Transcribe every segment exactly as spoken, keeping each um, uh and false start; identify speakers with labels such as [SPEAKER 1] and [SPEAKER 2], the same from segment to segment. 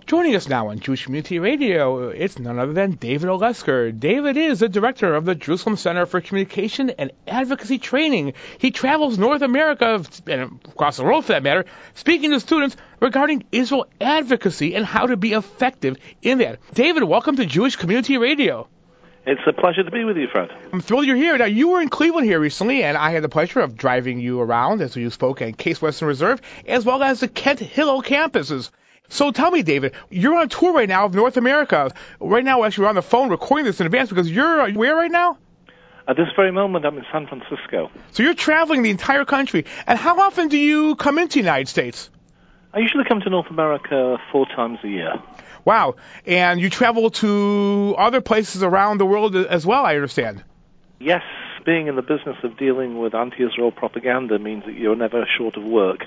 [SPEAKER 1] Joining us now on Jewish Community Radio, it's none other than David Olesker. David is the director of the Jerusalem Center for Communication and Advocacy Training. He travels North America, and across the world for that matter, speaking to students regarding Israel advocacy and how to be effective in that. David, welcome to Jewish Community Radio.
[SPEAKER 2] It's a pleasure to be with you, Fred.
[SPEAKER 1] I'm thrilled you're here. Now, you were in Cleveland here recently, and I had the pleasure of driving you around as you spoke at Case Western Reserve, as well as the Kent Hillo campuses. So tell me, David, you're on tour right now of North America. Right now, actually, we're on the phone recording this in advance because you're where right now?
[SPEAKER 2] At this very moment, I'm in San Francisco.
[SPEAKER 1] So you're traveling the entire country. And how often do you come into the United States?
[SPEAKER 2] I usually come to North America four times a year.
[SPEAKER 1] Wow. And you travel to other places around the world as well, I understand.
[SPEAKER 2] Yes, being in the business of dealing with anti-Israel propaganda means that you're never short of work.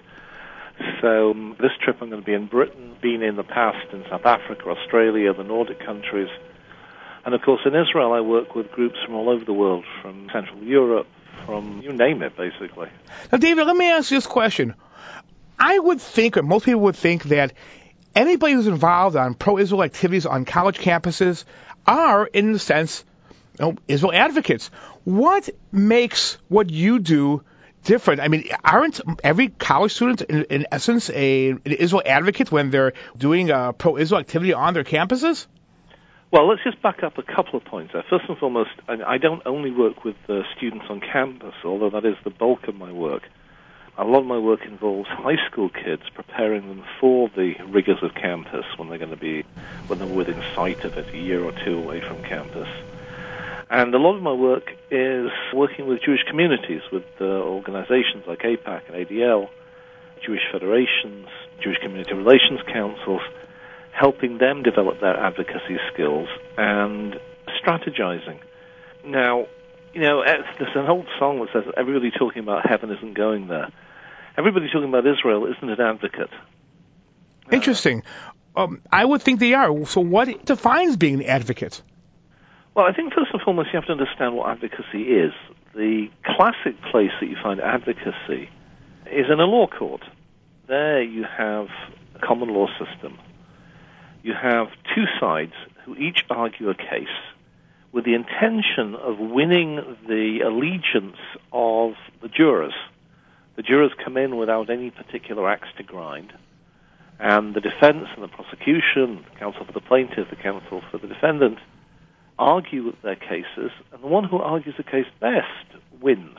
[SPEAKER 2] So um, this trip I'm going to be in Britain, been in the past in South Africa, Australia, the Nordic countries. And of course in Israel I work with groups from all over the world, from Central Europe, from you name it, basically.
[SPEAKER 1] Now, David, let me ask you this question. I would think, or most people would think, that anybody who's involved on pro-Israel activities on college campuses are, in a sense, you know, Israel advocates. What makes what you do different? I mean, aren't every college student, in, in essence, a, an Israel advocate when they're doing a pro-Israel activity on their campuses?
[SPEAKER 2] Well, let's just back up a couple of points there. First and foremost, I don't only work with uh, students on campus, although that is the bulk of my work. A lot of my work involves high school kids, preparing them for the rigors of campus when they're going to be, when they're within sight of it, a year or two away from campus. And a lot of my work is working with Jewish communities, with uh, organizations like A PAC and A D L, Jewish federations, Jewish community relations councils, helping them develop their advocacy skills and strategizing. Now, you know, there's an old song that says, everybody talking about heaven isn't going there. Everybody talking about Israel isn't an advocate.
[SPEAKER 1] Interesting. Uh, um, I would think they are. So what defines being an advocate?
[SPEAKER 2] Well, I think first and foremost you have to understand what advocacy is. The classic place that you find advocacy is in a law court. There you have a common law system. You have two sides who each argue a case with the intention of winning the allegiance of the jurors. The jurors come in without any particular axe to grind, and the defense and the prosecution, the counsel for the plaintiff, the counsel for the defendant, argue their cases, and the one who argues the case best wins.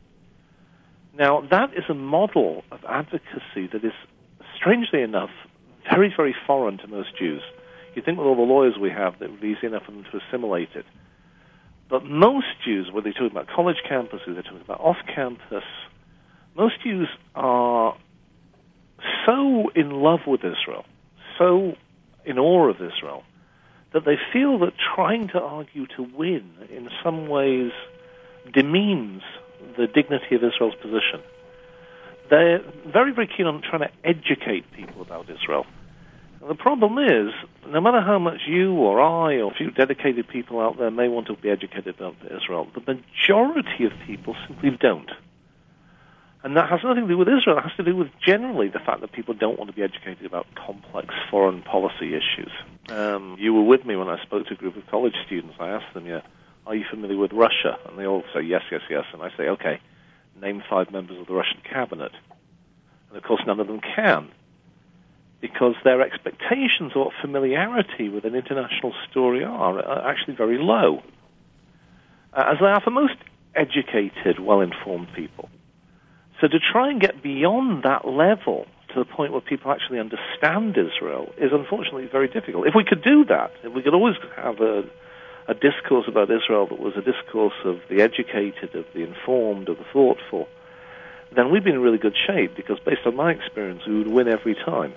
[SPEAKER 2] Now, that is a model of advocacy that is, strangely enough, very, very foreign to most Jews. You think with all the lawyers we have that it would be easy enough for them to assimilate it. But most Jews, whether they're talking about college campuses, they're talking about off-campus, most Jews are so in love with Israel, so in awe of Israel, that they feel that trying to argue to win in some ways demeans the dignity of Israel's position. They're very, very keen on trying to educate people about Israel. And the problem is, no matter how much you or I or a few dedicated people out there may want to be educated about Israel, the majority of people simply don't. And that has nothing to do with Israel. It has to do with generally the fact that people don't want to be educated about complex foreign policy issues. Um, you were with me when I spoke to a group of college students. I asked them, yeah, are you familiar with Russia? And they all say, yes, yes, yes. And I say, okay, name five members of the Russian cabinet. And of course, none of them can, because their expectations of what familiarity with an international story are are actually very low, uh, as they are for most educated, well-informed people. So to try and get beyond that level to the point where people actually understand Israel is unfortunately very difficult. If we could do that, if we could always have a, a discourse about Israel that was a discourse of the educated, of the informed, of the thoughtful, then we'd be in really good shape, because based on my experience, we would win every time.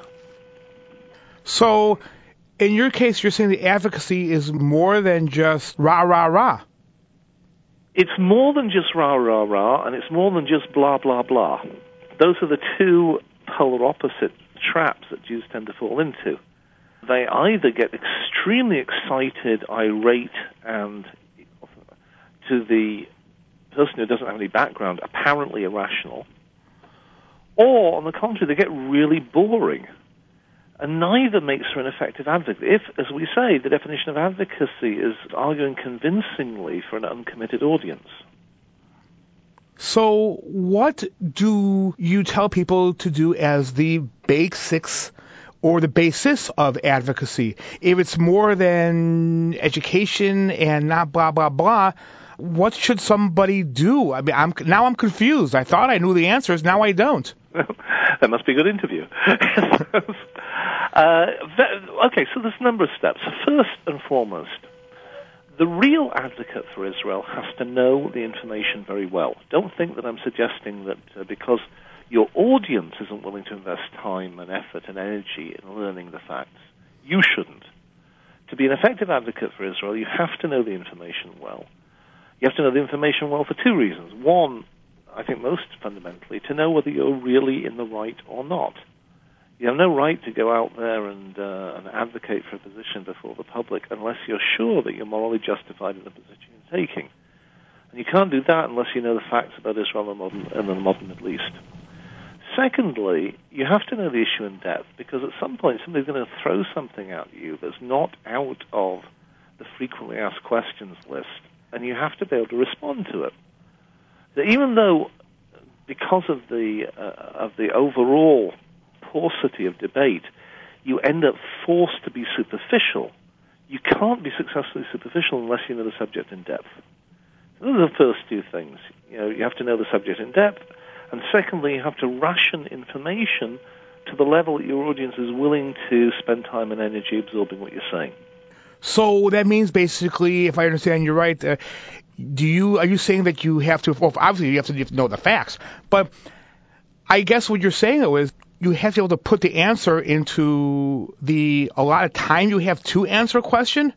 [SPEAKER 1] So, in your case, you're saying the advocacy is more than just rah, rah, rah.
[SPEAKER 2] It's more than just rah, rah, rah, and it's more than just blah, blah, blah. Those are the two polar opposite traps that Jews tend to fall into. They either get extremely excited, irate, and to the person who doesn't have any background, apparently irrational, or, on the contrary, they get really boring. And neither makes her an effective advocate. If, as we say, the definition of advocacy is arguing convincingly for an uncommitted audience.
[SPEAKER 1] So what do you tell people to do as the basics or the basis of advocacy? If it's more than education and not blah, blah, blah, what should somebody do? I mean, I'm, now I'm confused. I thought I knew the answers. Now I don't.
[SPEAKER 2] That must be a good interview. uh, okay, so there's a number of steps. First and foremost, the real advocate for Israel has to know the information very well. Don't think that I'm suggesting that uh, because your audience isn't willing to invest time and effort and energy in learning the facts, you shouldn't. To be an effective advocate for Israel, you have to know the information well. You have to know the information well for two reasons. One, I think most fundamentally, to know whether you're really in the right or not. You have no right to go out there and, uh, and advocate for a position before the public unless you're sure that you're morally justified in the position you're taking. And you can't do that unless you know the facts about Israel and, modern, and the modern Middle East. Secondly, you have to know the issue in depth, because at some point somebody's going to throw something at you that's not out of the frequently asked questions list, and you have to be able to respond to it. So even though, because of the uh, of the overall paucity of debate, you end up forced to be superficial, you can't be successfully superficial unless you know the subject in depth. So those are the first two things. You know, you have to know the subject in depth, and secondly, you have to ration information to the level that your audience is willing to spend time and energy absorbing what you're saying.
[SPEAKER 1] So that means basically, if I understand you right, uh, do you are you saying that you have to? Well, obviously you have to, you have to know the facts, but I guess what you're saying though is you have to be able to put the answer into the a lot of time you have to answer a question.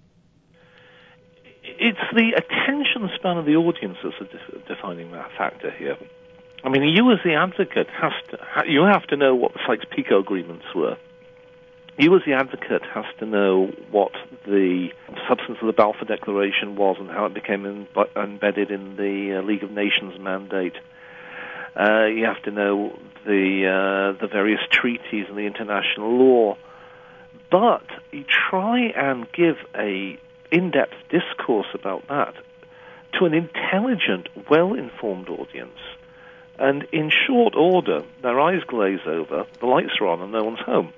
[SPEAKER 2] It's the attention span of the audience that's a def- defining that factor here. I mean, you as the advocate has to you have to know what the Sykes-Picot agreements were. You as the advocate has to know what the substance of the Balfour Declaration was and how it became in, embedded in the uh, League of Nations mandate. Uh, you have to know the uh, the various treaties and the international law. But you try and give a in-depth discourse about that to an intelligent, well-informed audience. And in short order, their eyes glaze over, the lights are on, and no one's home.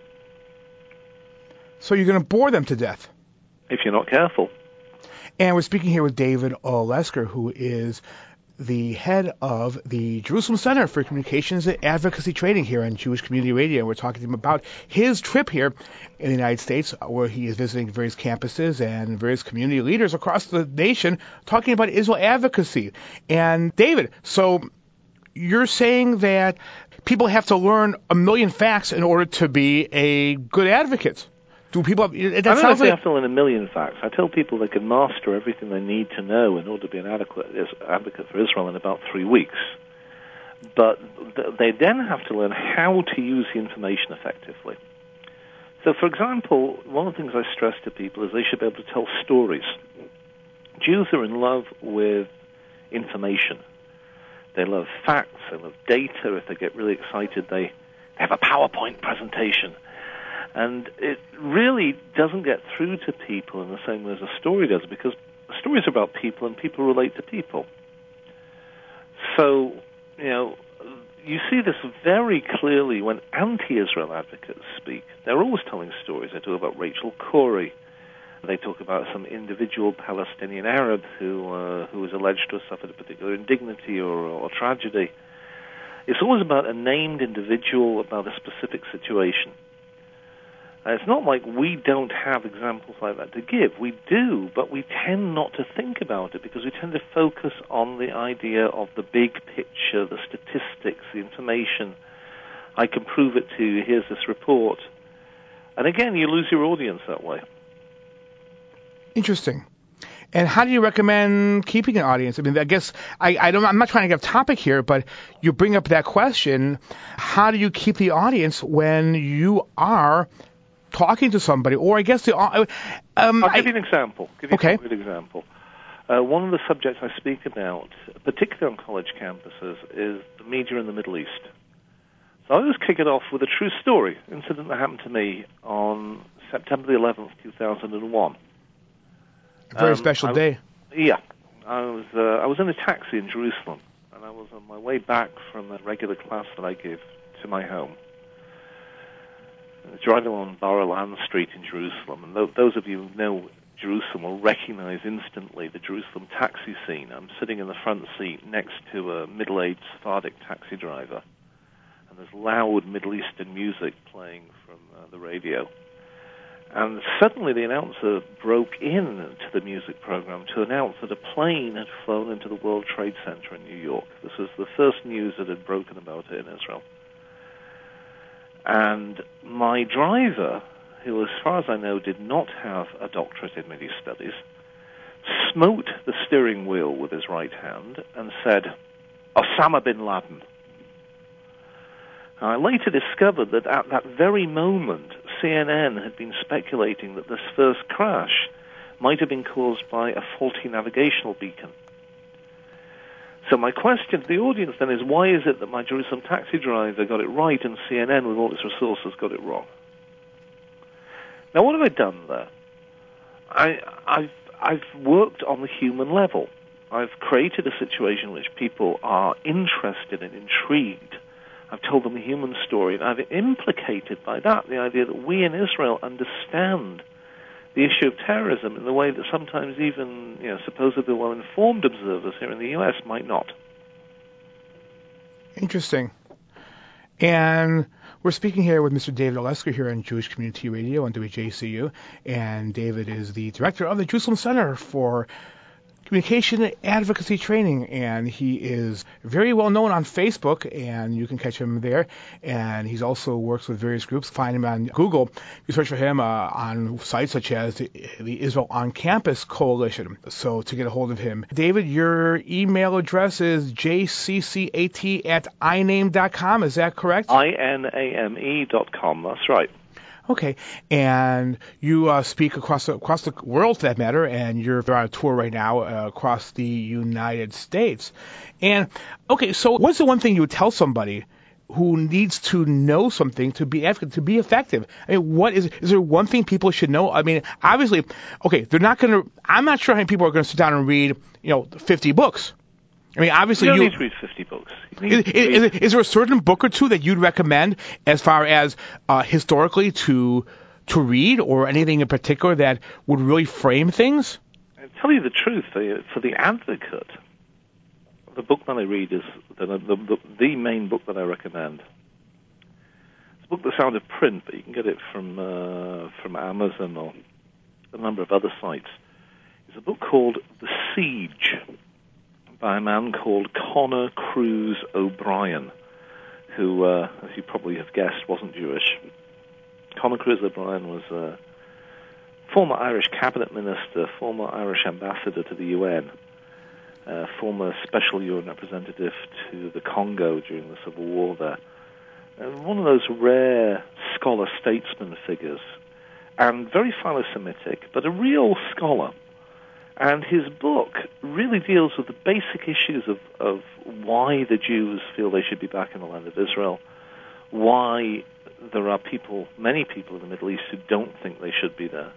[SPEAKER 1] So you're going to bore them to death.
[SPEAKER 2] If you're not careful.
[SPEAKER 1] And we're speaking here with David Olesker, who is the head of the Jerusalem Center for Communications and Advocacy Training here on Jewish Community Radio. And we're talking to him about his trip here in the United States, where he is visiting various campuses and various community leaders across the nation, talking about Israel advocacy. And David, so you're saying that people have to learn a million facts in order to be a good advocate. Do people? That
[SPEAKER 2] I don't know if
[SPEAKER 1] like...
[SPEAKER 2] they have to learn a million facts. I tell people they can master everything they need to know in order to be an adequate advocate for Israel in about three weeks. But they then have to learn how to use the information effectively. So, for example, one of the things I stress to people is they should be able to tell stories. Jews are in love with information. They love facts. They love data. If they get really excited, they have a PowerPoint presentation. And it really doesn't get through to people in the same way as a story does, because stories are about people and people relate to people. So, you know, you see this very clearly when anti-Israel advocates speak. They're always telling stories. They talk about Rachel Corrie. They talk about some individual Palestinian Arab who uh, who is alleged to have suffered a particular indignity or, or tragedy. It's always about a named individual, about a specific situation. And it's not like we don't have examples like that to give. We do, but we tend not to think about it because we tend to focus on the idea of the big picture, the statistics, the information. I can prove it to you. Here's this report. And again, you lose your audience that way.
[SPEAKER 1] Interesting. And how do you recommend keeping an audience? I mean, I guess I, I don't. I'm not trying to get off topic here, but you bring up that question. How do you keep the audience when you are talking to somebody? Or I guess the. Um,
[SPEAKER 2] I'll
[SPEAKER 1] I,
[SPEAKER 2] give you an example. Give you
[SPEAKER 1] okay.
[SPEAKER 2] a good example. Uh, one of the subjects I speak about, particularly on college campuses, is the media in the Middle East. So I always kick it off with a true story, incident that happened to me on September the eleventh, two thousand one.
[SPEAKER 1] A very
[SPEAKER 2] um,
[SPEAKER 1] special
[SPEAKER 2] I,
[SPEAKER 1] day.
[SPEAKER 2] Yeah. I was uh, I was in a taxi in Jerusalem, and I was on my way back from a regular class that I give to my home. I was driving along Bar-Ilan Street in Jerusalem, and th- those of you who know Jerusalem will recognize instantly the Jerusalem taxi scene. I'm sitting in the front seat next to a middle-aged Sephardic taxi driver, and there's loud Middle Eastern music playing from uh, the radio. And suddenly the announcer broke in to the music program to announce that a plane had flown into the World Trade Center in New York. This was the first news that had broken about it in Israel. And my driver, who as far as I know did not have a doctorate in Middle East studies, smote the steering wheel with his right hand and said, "Osama bin Laden." I later discovered that at that very moment, C N N had been speculating that this first crash might have been caused by a faulty navigational beacon. So my question to the audience then is, why is it that my Jerusalem taxi driver got it right and C N N, with all its resources, got it wrong? Now, what have I done there? I, I've, I've worked on the human level. I've created a situation in which people are interested and intrigued. I've told them a human story, and I've implicated by that the idea that we in Israel understand the issue of terrorism in the way that sometimes even, you know, supposedly well-informed observers here in the U S might not.
[SPEAKER 1] Interesting. And we're speaking here with Mister David Olesker here on Jewish Community Radio on W J C U, and David is the director of the Jerusalem Center for Communication Advocacy Training, and he is very well known on Facebook, and you can catch him there. And he also works with various groups. Find him on Google. You search for him uh, on sites such as the, the Israel on Campus Coalition. So to get a hold of him, David, your email address is j c c a t at i name dot com. Is that correct?
[SPEAKER 2] I N A M E dot com. That's right.
[SPEAKER 1] Okay, and you uh, speak across the, across the world, for that matter, and you're on a tour right now uh, across the United States. And, okay, so what's the one thing you would tell somebody who needs to know something to be to be effective? I mean, what is is there one thing people should know? I mean, obviously, okay, they're not going to, I'm not sure how many people are going to sit down and read, you know, fifty books. I mean, obviously,
[SPEAKER 2] you don't
[SPEAKER 1] you
[SPEAKER 2] need to read fifty books.
[SPEAKER 1] Is, is, is, is there a certain book or two that you'd recommend as far as uh, historically to to read, or anything in particular that would really frame things?
[SPEAKER 2] I'll tell you the truth. For the advocate, the book that I read is the, the, the, the main book that I recommend. It's a book that's out of print, but you can get it from uh, from Amazon or a number of other sites. It's a book called The Siege, by a man called Connor Cruz O'Brien, who, uh, as you probably have guessed, wasn't Jewish. Connor Cruz O'Brien was a former Irish cabinet minister, former Irish ambassador to the U N, uh, former special U N representative to the Congo during the Civil War there. And one of those rare scholar-statesman figures, and very philo-Semitic, but a real scholar. And his book really deals with the basic issues of, of why the Jews feel they should be back in the land of Israel, why there are people, many people in the Middle East who don't think they should be there.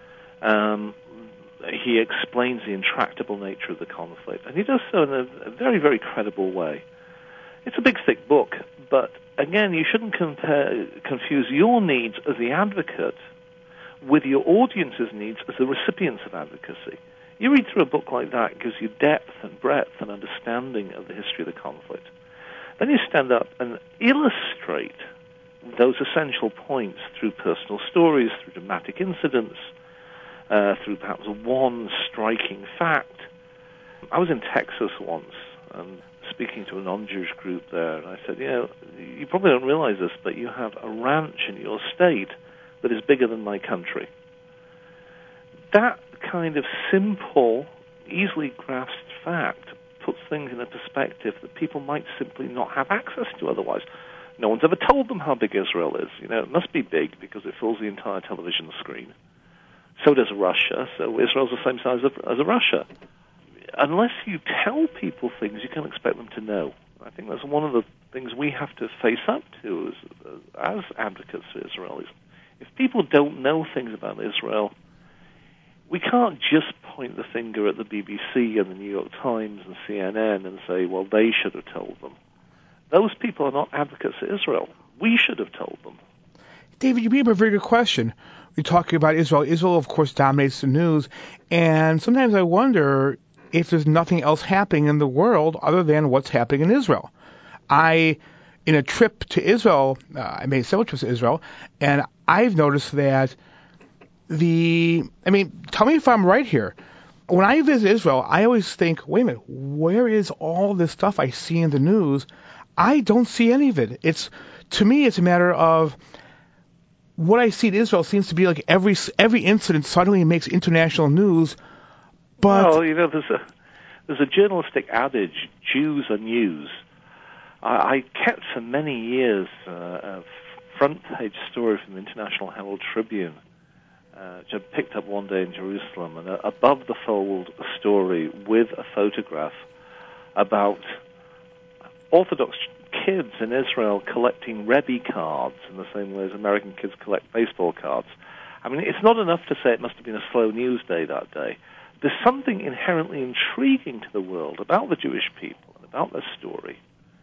[SPEAKER 2] Um, he explains the intractable nature of the conflict, and he does so in a, a very, very credible way. It's a big, thick book, but again, you shouldn't compare, confuse your needs as the advocate with your audience's needs as the recipients of advocacy. You read through a book like that, it gives you depth and breadth and understanding of the history of the conflict. Then you stand up and illustrate those essential points through personal stories, through dramatic incidents, uh, through perhaps one striking fact. I was in Texas once, and speaking to a non-Jewish group there, and I said, you know, you probably don't realize this, but you have a ranch in your state that is bigger than my country. That kind of simple, easily grasped fact puts things in a perspective that people might simply not have access to otherwise. No one's ever told them how big Israel is. You know, it must be big because it fills the entire television screen. So does Russia, so Israel's the same size as a Russia. Unless you tell people things, you can't expect them to know. I think that's one of the things we have to face up to as, as advocates for Israel is, if people don't know things about Israel, we can't just point the finger at the B B C and the New York Times and C N N and say, well, they should have told them. Those people are not advocates for Israel. We should have told them.
[SPEAKER 1] David, you bring up a very good question. We're talking about Israel. Israel, of course, dominates the news, and sometimes I wonder if there's nothing else happening in the world other than what's happening in Israel. I, in a trip to Israel, uh, I made several trips to Israel, and I've noticed that the, I mean, tell me if I'm right here. When I visit Israel, I always think, wait a minute, where is all this stuff I see in the news? I don't see any of it. It's, to me, it's a matter of what I see in Israel seems to be like every every incident suddenly makes international news. But
[SPEAKER 2] well, you know, there's a there's a journalistic adage: Jews are news. I, I kept for many years uh, a front page story from the International Herald Tribune, uh, which I picked up one day in Jerusalem, and a above the fold story with a photograph about Orthodox kids in Israel collecting Rebbe cards in the same way as American kids collect baseball cards. I mean, it's not enough to say it must have been a slow news day that day. There's something inherently intriguing to the world about the Jewish people and about their story.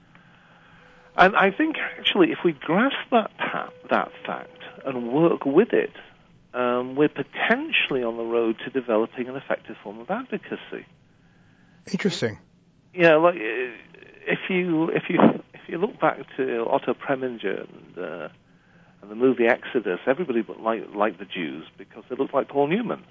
[SPEAKER 2] And I think, actually, if we grasp that, pa- that fact and work with it, um, we're potentially on the road to developing an effective form of advocacy.
[SPEAKER 1] Interesting.
[SPEAKER 2] Yeah, like if you if you if you look back to Otto Preminger and, uh, and the movie Exodus, everybody but liked like the Jews because they looked like Paul Newman.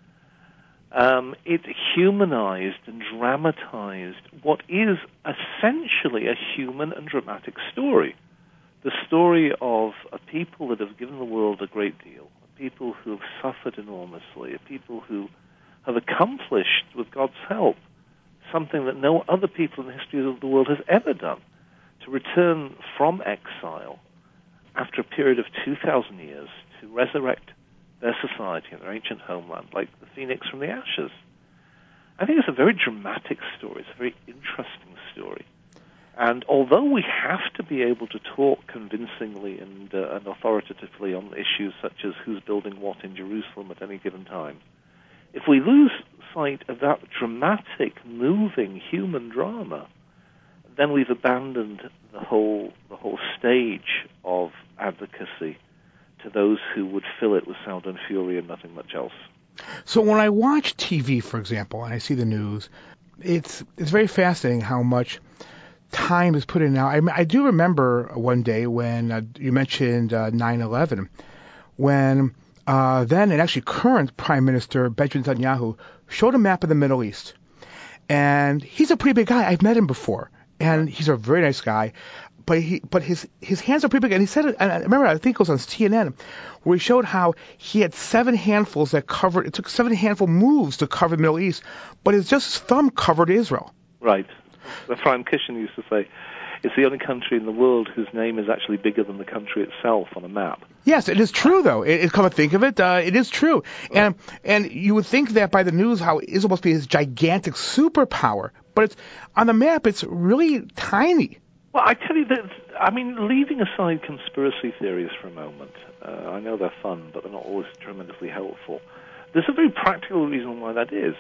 [SPEAKER 2] Um, it humanized and dramatized what is essentially a human and dramatic story. The story of a people that have given the world a great deal, a people who have suffered enormously, a people who have accomplished, with God's help, something that no other people in the history of the world has ever done, to return from exile after a period of two thousand years to resurrect their society and their ancient homeland, like the phoenix from the ashes. I think it's a very dramatic story. It's a very interesting story. And although we have to be able to talk convincingly and, uh, and authoritatively on issues such as who's building what in Jerusalem at any given time, if we lose sight of that dramatic, moving human drama, then we've abandoned the whole the whole stage of advocacy to those who would fill it with sound and fury and nothing much else.
[SPEAKER 1] So when I watch T V, for example, and I see the news, it's it's very fascinating how much time is put in now. I, I do remember one day when uh, you mentioned uh, nine eleven, when uh, then and actually current Prime Minister Benjamin Netanyahu showed a map of the Middle East. And he's a pretty big guy. I've met him before. And he's a very nice guy. But he, but his his hands are pretty big. And he said it, and I remember, I think it was on C N N, where he showed how he had seven handfuls that covered, it took seven handful moves to cover the Middle East, but it's just his thumb covered Israel.
[SPEAKER 2] Right. Ephraim Kishin used to say, it's the only country in the world whose name is actually bigger than the country itself on a map.
[SPEAKER 1] Yes, it is true, though. It, it come to think of it, uh, it is true. Right. And and you would think that by the news how Israel must be his gigantic superpower, but it's on the map, it's really tiny.
[SPEAKER 2] Well, I tell you that, I mean, leaving aside conspiracy theories for a moment, uh, I know they're fun, but they're not always tremendously helpful. There's a very practical reason why that is.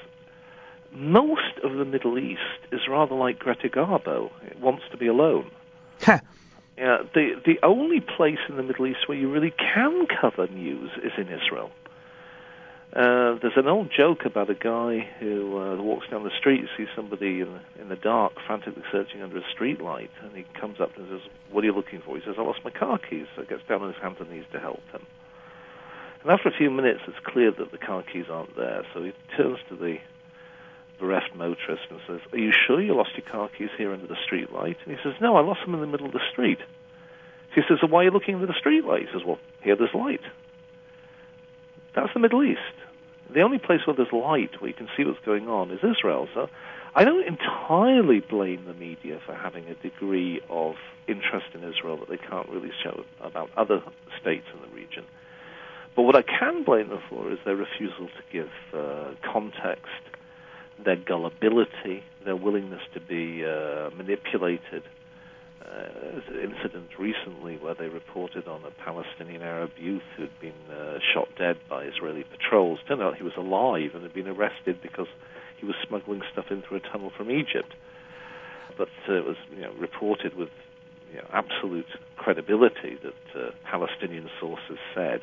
[SPEAKER 2] Most of the Middle East is rather like Greta Garbo. It wants to be alone.
[SPEAKER 1] Huh.
[SPEAKER 2] Yeah, the the only place in the Middle East where you really can cover news is in Israel. Uh, there's an old joke about a guy who uh, walks down the street, sees somebody in the, in the dark frantically searching under a street light, and he comes up and says, "What are you looking for?" He says, "I lost my car keys." So he gets down on his hands and knees to help him. And after a few minutes, it's clear that the car keys aren't there, so he turns to the bereft motorist and says, "Are you sure you lost your car keys here under the street light?" And he says, "No, I lost them in the middle of the street." She says, "So why are you looking under the street light?" He says, "Well, here there's light." That's the Middle East. The only place where there's light, where you can see what's going on, is Israel. So I don't entirely blame the media for having a degree of interest in Israel that they can't really show about other states in the region. But what I can blame them for is their refusal to give uh, context, their gullibility, their willingness to be uh, manipulated uh, incident recently where they reported on a Palestinian Arab youth who'd been uh, shot dead by Israeli patrols. Turned out he was alive and had been arrested because he was smuggling stuff in through a tunnel from Egypt. But uh, it was you know, reported with you know, absolute credibility that uh, Palestinian sources said.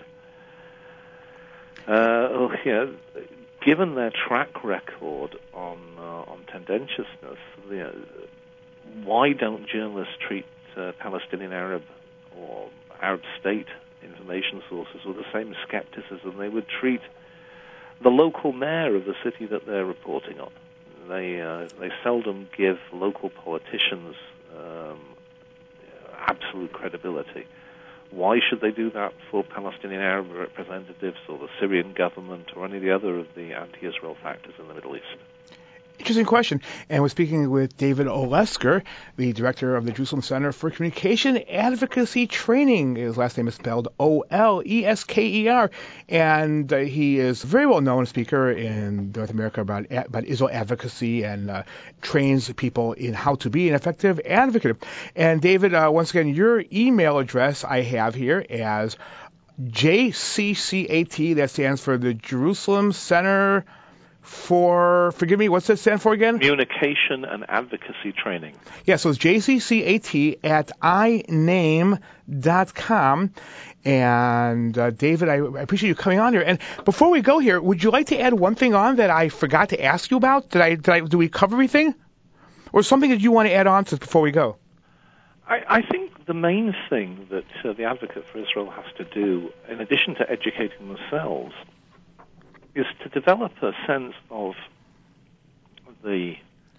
[SPEAKER 2] Uh, you know, given their track record on uh, on tendentiousness, you know, why don't journalists treat uh, Palestinian Arab or Arab state information sources with the same skepticism they would treat the local mayor of the city that they're reporting on? They uh, they seldom give local politicians um, absolute credibility. Why should they do that for Palestinian Arab representatives or the Syrian government or any of the other of the anti-Israel factors in the Middle East?
[SPEAKER 1] Interesting question. And we're speaking with David Olesker, the director of the Jerusalem Center for Communication Advocacy Training. His last name is spelled O L E S K E R. And uh, he is a very well-known speaker in North America about, about Israel advocacy and uh, trains people in how to be an effective advocate. And David, uh, once again, your email address I have here as J C C A T, that stands for the Jerusalem Center for, forgive me, what's that stand for again?
[SPEAKER 2] Communication and Advocacy Training.
[SPEAKER 1] Yeah, so it's J C C A T at i name dot com. And uh, David, I, I appreciate you coming on here. And before we go here, would you like to add one thing on that I forgot to ask you about? Did I, did I, did we cover everything? Or something that you want to add on to before we go?
[SPEAKER 2] I, I think the main thing that uh, the advocate for Israel has to do, in addition to educating themselves, is to develop a sense of the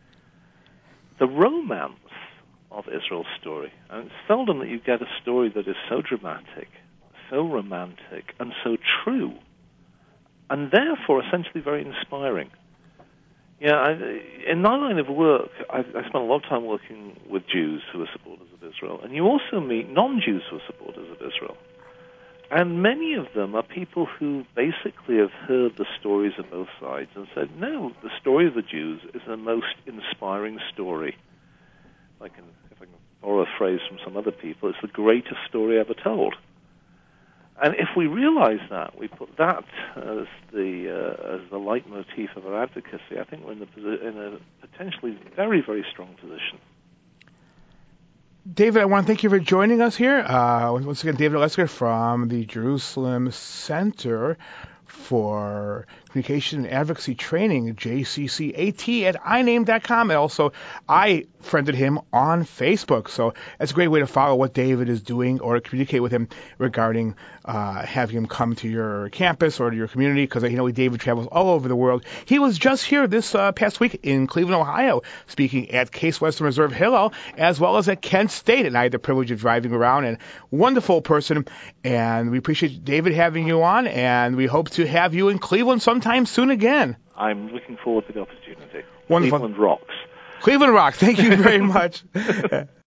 [SPEAKER 2] the romance of Israel's story. And it's seldom that you get a story that is so dramatic, so romantic, and so true, and therefore essentially very inspiring. Yeah, I, in my line of work, I, I spent a lot of time working with Jews who are supporters of Israel, and you also meet non-Jews who are supporters of Israel. And many of them are people who basically have heard the stories of both sides and said, no, the story of the Jews is the most inspiring story. I can, if I can borrow a phrase from some other people, it's the greatest story ever told. And if we realize that, we put that as the uh, as the leitmotif of our advocacy, I think we're in, the, in a potentially very, very strong position.
[SPEAKER 1] David, I want to thank you for joining us here. Uh, once again, David Olesker from the Jerusalem Center for Communication and Advocacy Training, J C C A T at i name dot com. And also, I friended him on Facebook. So that's a great way to follow what David is doing or to communicate with him regarding uh, having him come to your campus or to your community, because you know David travels all over the world. He was just here this uh, past week in Cleveland, Ohio, speaking at Case Western Reserve Hillel, as well as at Kent State. And I had the privilege of driving around, and wonderful person. And we appreciate David having you on, and we hope to have you in Cleveland sometime soon again.
[SPEAKER 2] I'm looking forward to the opportunity.
[SPEAKER 1] Wonderful.
[SPEAKER 2] Cleveland rocks.
[SPEAKER 1] Cleveland rocks. Thank you very much.